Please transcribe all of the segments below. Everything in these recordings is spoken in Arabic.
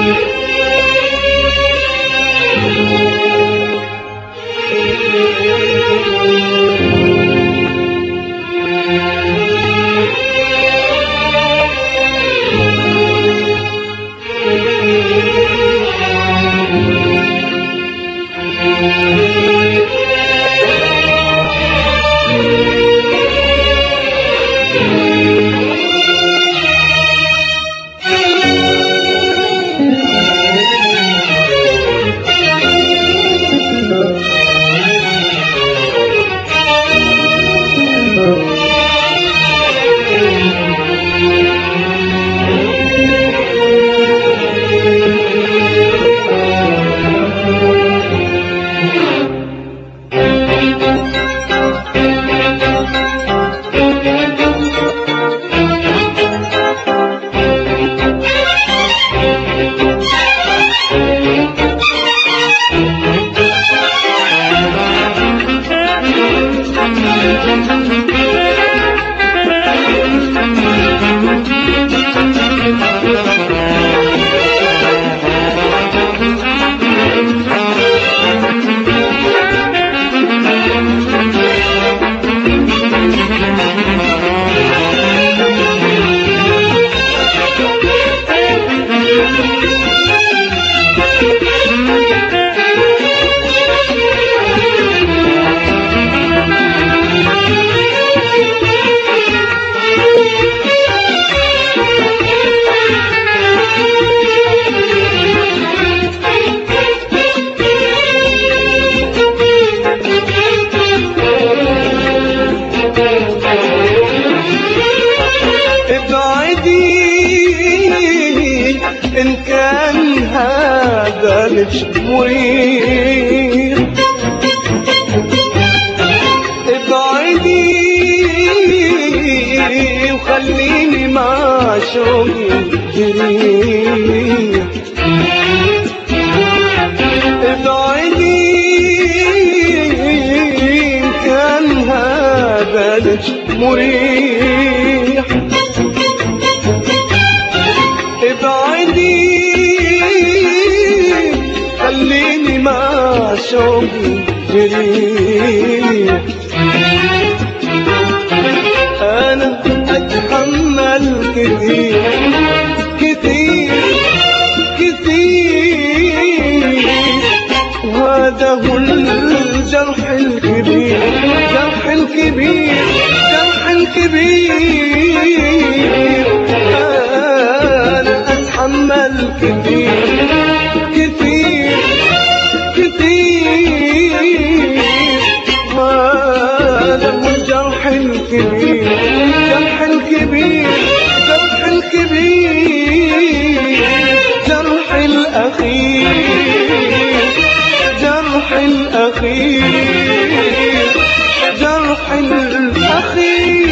إن كان هذا مش مريح ابعدي وخليني مع شوقي جريح ابعدي إن كان هذا مش مريح ابعدي خليني مع شوقي جريح انا اتحمل كتير كتير كتير وهذا هو الجرح الكبير جرح الكبير جرح الكبير أتحمل كتير كتير كتير هذا هو الجرح الكبير جرح الكبير جرح الكبير جرح الأخير جرح الأخير جرح الأخير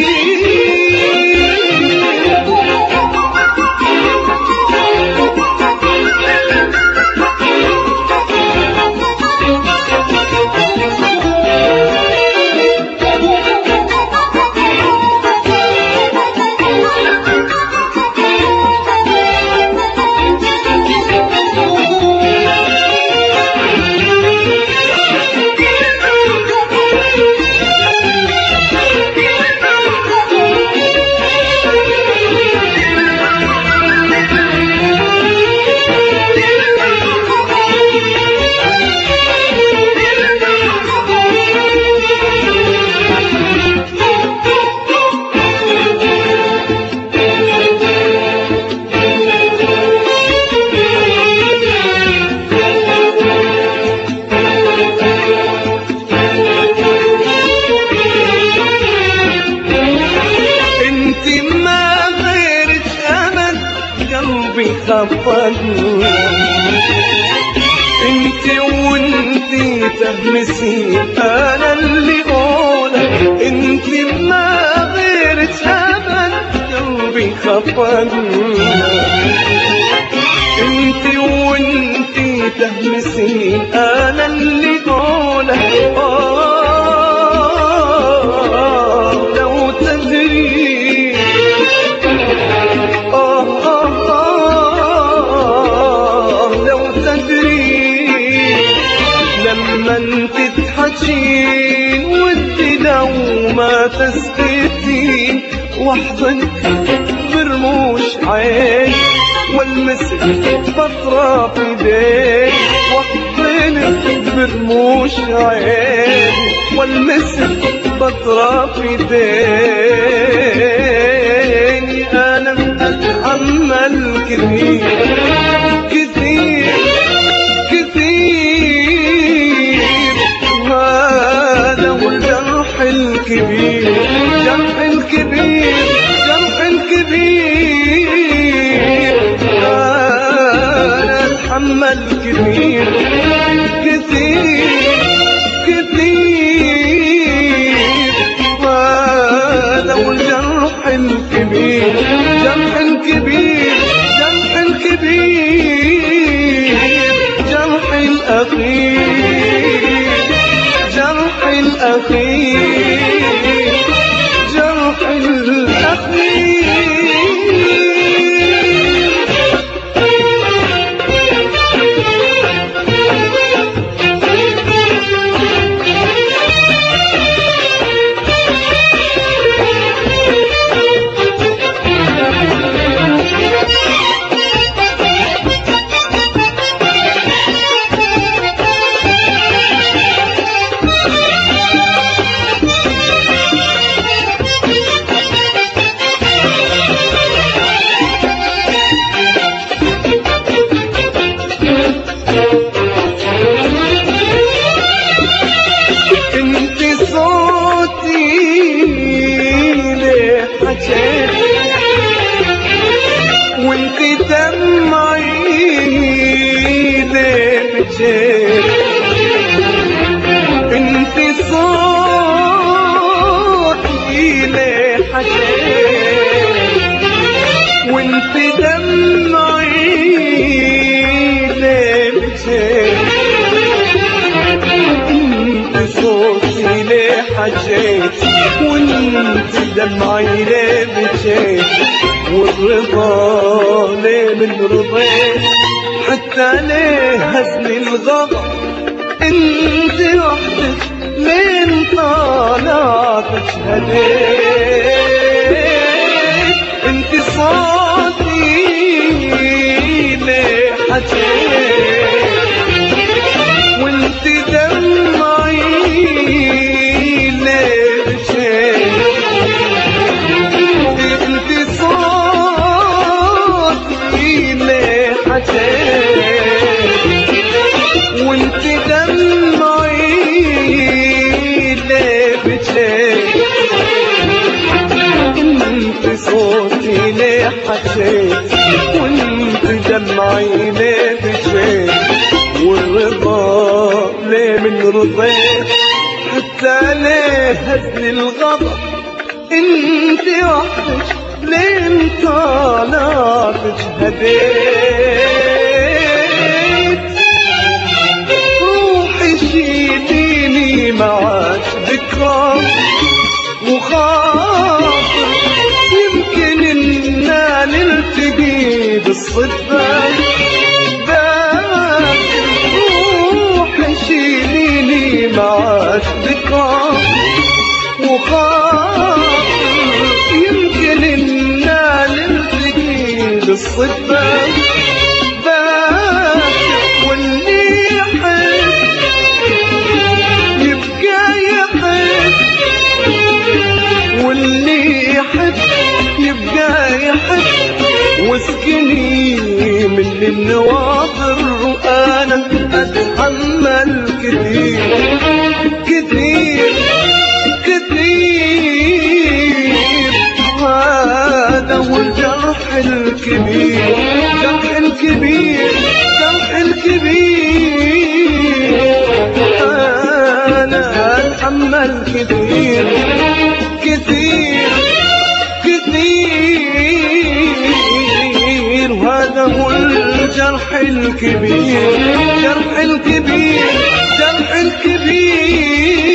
خفضني انت وانتي تهمسي انا اللي قولك انت ما غيرك ابد قلبي خفضني انت وانتي تهمسي انا اللي قولك لو تدري تسكتين واحضنك برموش عين والمسك بطرف ايديك واحضنك برموش عين والمسك بطرف ايديني انا اتحمل كثير كثير كثير وهذا هو الجرح الكبير جرح الكبير جرح الكبير انا اتحمل كثير كثير كثير وهذا هو الجرح الكبير جرح الكبير جرح الكبير جرح الأخير جرح الأخير جرح الأخير وانت دمعي ليه بتشيل انت صوتي ليه حكيت وانت دمعي ليه بتشيل انت صوتي ليه حكيت وانت دمعي ليه بتشيل والرضا ليه من رضيت حتى ليه هزني الغضب انت وحدك لين طالعتك هديت انت صوتي ليه حكيت وانت دمعي ليه بشيت انت وانت دمعي ليه بتشيل انت صوتي ليه حكيت وانت دمعي ليه بتشيل والرضا ليه من رضيت حتى ليه هزني الغضب انت وحدك لين طالعتك هديت روحي شيليني معاك ذكرى وخاطر يمكن إننا نلتقي بالصدفة روحي شيليني معاك ذكرى وخاطر يمكن إننا نلتقي بالصدفة واللي يحب يبقى يحب واللي يحب يبقى يحب واسكني من النواظر وأنا أتحمل كثير كثير كثير هذا هو الجرح الكبير جرح الكبير جرح الكبير أنا أتحمل كثير كثير كثير وهذا هو الجرح الكبير جرح الكبير جرح الكبير